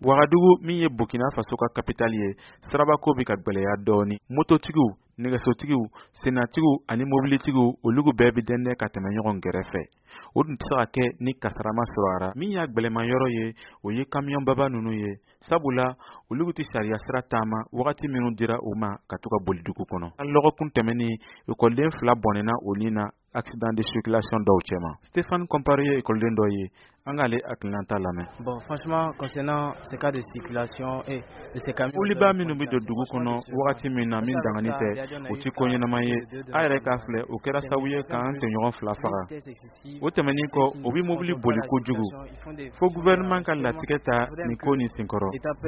Wagadugu min ye Burkina Faso ka capitale ye sarabako bi ka gbeleya dɔɔni mototigiw nɛgɛsotigiw senatigiw ani mobilitigiw olugu bɛɛ bi dɛndɛn ka tɛmɛ ɲɔgɔn gɛrɛfɛ o dun tɛ se ka kɛ ni kasarama sɔrɔra min y'a gbɛlɛma yɔrɔ ye o ye camion baba nunu ye sabula olugu ti sariya sira taama wagati minnu dira u ma ka to ka boli dugu kɔnɔ lɔgɔkun tɛmɛni école 2 bɔnɛna o ni na accident de circulation dɔw cɛma Stéphane Compaoré ye école dɔ ye an k'ale hakilina lamɛn. Bon, franchement, concernant ces cas de circulation et de ces camions... Oliba minnu bi don dugu kɔnɔ wagati min na min dangani tɛ o ti ko ɲɛnama ye a yɛrɛ k'a filɛ o kɛra sababu ye k'an tɔɲɔgɔn 2 faga o tɛmɛnin kɔ o bi mobili boli kojugu fo gouvernement ka latigɛ ta nin ko nin senkɔrɔ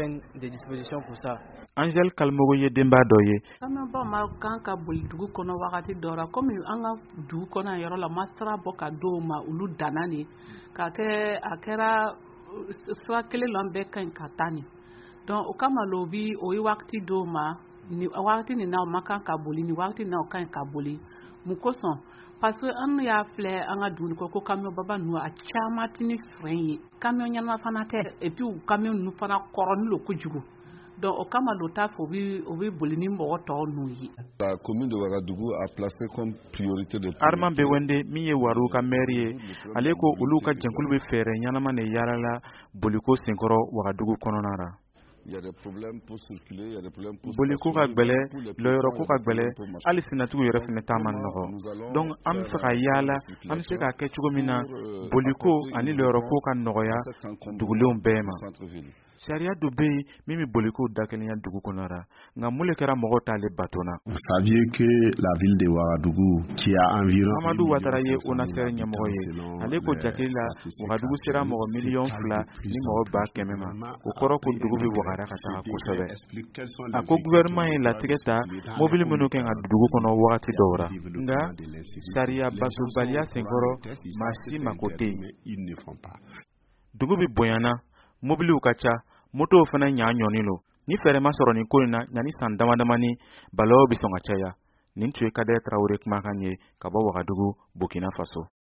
Angèle Kalmogo ye denba dɔ ye camion ma kan ka boli dugu kɔnɔ wagati dɔ la comme an ka dugu kɔnɔ yɔrɔ la ma sira bɔ ka d'o ma olu danna ni ka kɛ a kɛra sira kelen lɔn bɛɛ ka ɲi ka taa ni donc o kama o ye wagati d'o ma ni wagati nin na o ma kan ka boli ni wagati nin na o ka ɲi ka boli mun kosɔn parce que an y'a filɛ an ka dugu ko camion baba ninnu a caman ti ni frein ye camion ɲɛnama fana tɛ et puis camion ninnu fana kɔrɔni lo kojugu donc o kama lo t'a fɔ o bi boli ni mɔgɔ tɔw n'u ye. La commune de Ouagadougou a placé comme priorité de Armand Bewende min ye Waru ka maire ye ale ko olu ka jɛnkulu bɛ fɛɛrɛ ɲɛnama de yaalala boliko senkɔrɔ Ouagadougou kɔnɔna na. Il y a des problèmes pour circuler, il y a des problèmes pour boliko ka gbɛlɛ lɔyɔrɔ ko ka gbɛlɛ hali senatigiw yɛrɛ fɛnɛ taa man nɔgɔ donc an bɛ fɛ ka yaala an bɛ se k'a kɛ cogo min na boliko ani lɔyɔrɔ ko ka nɔgɔya dugulenw bɛɛ ma sariya dɔ bɛ yen min bɛ boliko dakɛnɛya dugu kɔnɔ ra nka mun de kɛra mɔgɔw t'ale bato na. Vous saviez que la ville de Ouagadougou qui a environ Amadou Ouattara ye ONASER ɲɛmɔgɔ ye ale ko jate la Ouagadougou sera mɔgɔ 2 millions ni mɔgɔ 100,000 ma o kɔrɔ ko dugu bɛ wagara ka taga kosɛbɛ a ko gouvernement ye latigɛ ta mobili minnu kɛ ka dugu kɔnɔ wagati dɔw ra nka sariya batobaliya senkɔrɔ maa si mako tɛ yen dugu bɛ bonyana mobiliw ka ca motow fana ɲa ɲɔni lo ni fɛrɛ ma sɔrɔ nin ko in na ɲani san damadamani balaw bɛ sɔn ka caya nin tun ye Kader Traoré kumakan ye ka bɔ Ouagadougou Burkina Faso.